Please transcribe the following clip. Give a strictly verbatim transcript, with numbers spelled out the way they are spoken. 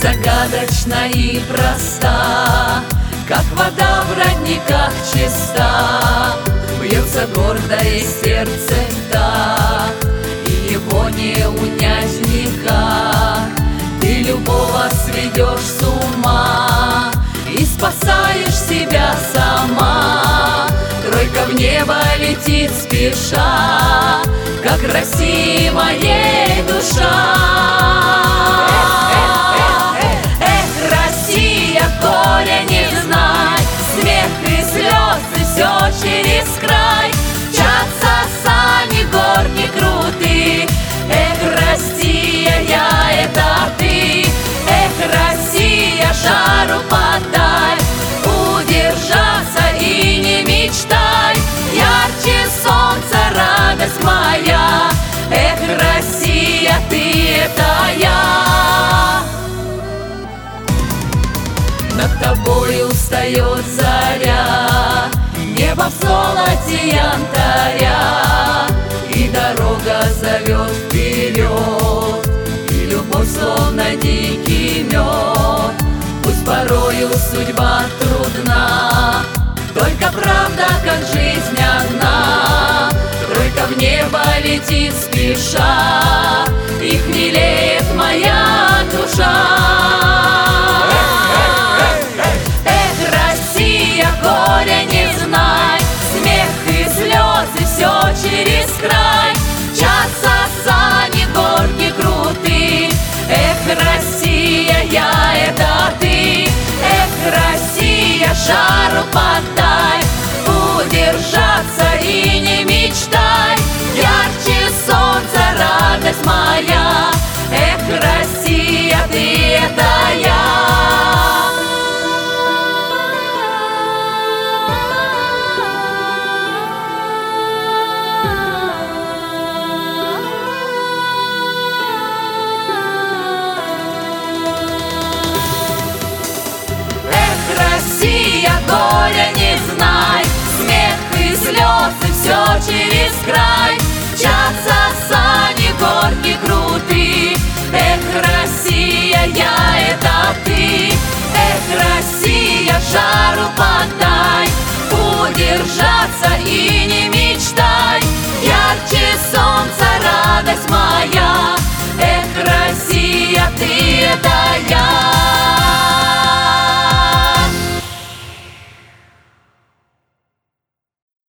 загадочна и проста, как вода в родниках чиста. Бьется гордое сердце так, и его не унять никак. Ты любого сведешь с ума и спасаешь себя сама. Тройка в небо летит спеша, как Россия моей душа. Эх, Россия, горя не знай, смех и слезы все через край. Мчатся сани горки крутые. Эх, Россия, я это ты. Эх, Россия, жару подай, удержаться и не мечтай. Ярче солнца радость моя. Эх, Россия, ты это я. Над тобой устает заря, небо в золоте янтаря, и дорога зовет вперед, и любовь словно дикий мед. Пусть порою судьба трудна, только правда, как жизнь одна. Тройка в небо летит спеша, и хмелеет моя душа. Эх, Россия, горя не знай, смех и слезы все через край. Мчатся сани горки крутые. Эх, Россия, я это ты. Эх, Россия, жару подай, удержаться и не мечтай. Ярче солнца радость моя. Эх, Россия, ты это я. Россия, горя не знай, смех и слезы все через край. Мчатся сани горки крутые. Эх, Россия, я это ты. Эх, Россия, жару подай, удержаться и не мечтай. Ярче солнца радость моя.